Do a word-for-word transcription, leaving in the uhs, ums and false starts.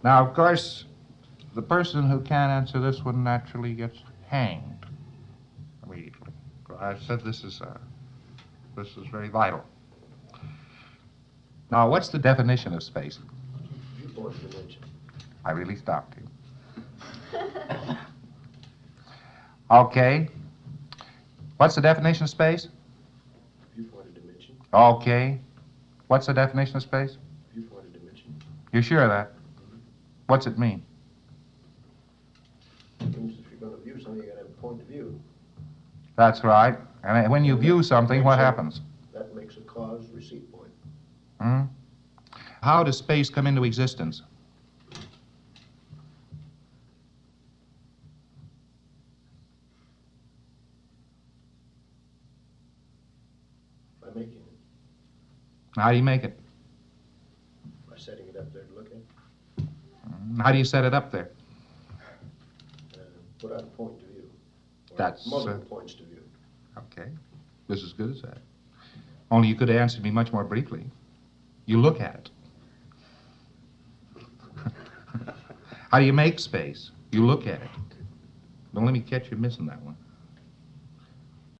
Now, of course, the person who can't answer this one naturally gets hanged immediately. I said this is uh, this is very vital. Now, what's the definition of space? Viewport dimension. I really stopped you. Okay. What's the definition of space? Viewpoint dimension. Okay. What's the definition of space? Viewpoint dimension. You're sure of that? Mm-hmm. What's it mean? It means if you're going to view something, you got to have a point of view. That's right. And when you view something, what happens? That makes a cause receipt point. Hmm? How does space come into existence? By making it. How do you make it? By setting it up there to look at. How do you set it up there? Uh, put out a point of view. Or That's, multiple uh, points to view. Okay. This is as good as that. Only you could have answered me much more briefly. You look at it. How do you make space? You look at it. Don't let me catch you missing that one.